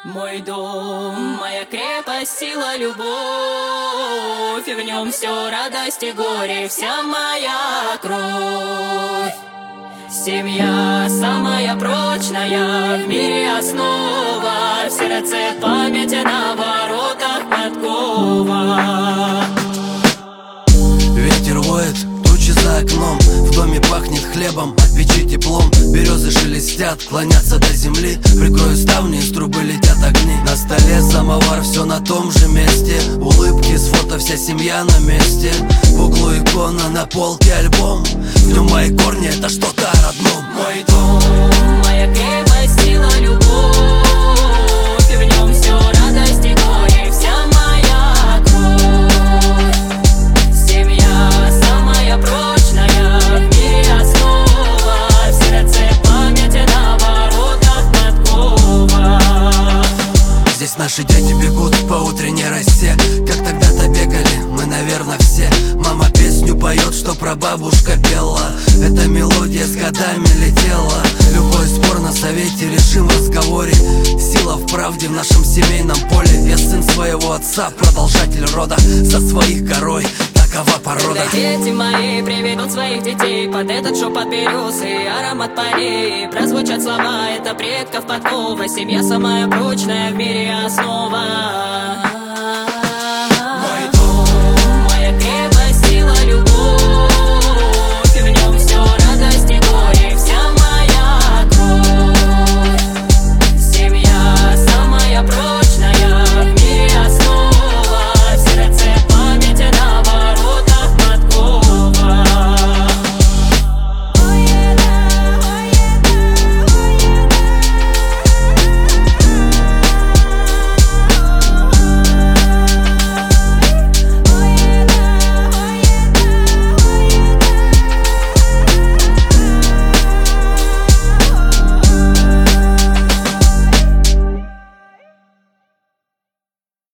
Мой дом, моя крепость, сила, любовь, и в нем все радость и горе, вся моя кровь. Семья самая прочная, в мире основа, в сердце память, на воротах подкова. Ветер воет, тучи за окном, в доме пахнет хлебом, от печи теплом. Березы шелестят, клонятся до земли, прикрою ставни, из трубы летят огни. На столе самовар, все на том же месте, улыбки с фото, вся семья на месте. В углу икона, на полке альбом, в нем мои корни, это что-то о родном. Мой дом, моя крепость, сила, любовь, и в нем все радость и горе, вся моя кровь. Семья самая прочная, в мире основа, в сердце память, на воротах подкова. Здесь наши дети бегут по утренней росе, как тогда-то бегали мы, наверное, все. Мама песню поет, что прабабушка пела, эта мелодия с годами летела. Любой спор на совете решим в разговоре, сила в правде в нашем семейном поле. Я сын своего отца, продолжатель рода, за своих горой, такова порода. Когда дети мои приведут своих детей под этот шепот берез и аромат полей, прозвучат слова, это предков подкова. Семья самая прочная, в мире основа.